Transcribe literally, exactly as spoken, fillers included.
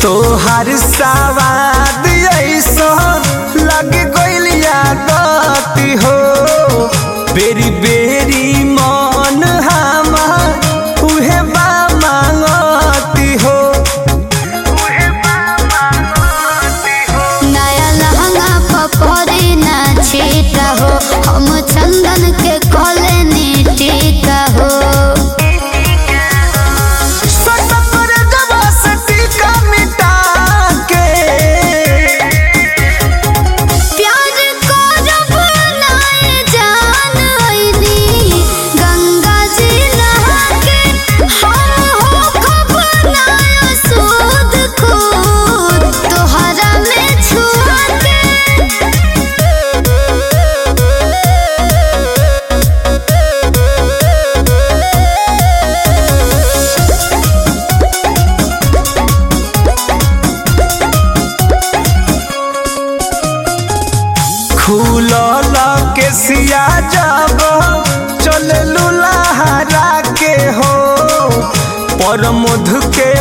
तोहार सवाद ऐसा लग गइल यादती हो बेरी बेरी मन हमार उहे बा मांगती हो। नया लहंगा पपरी ना छीटा हो हम चंदन के कोले नीटिका हो। खुलल के सिया जब चल लुलाहरा के हो पर मधु के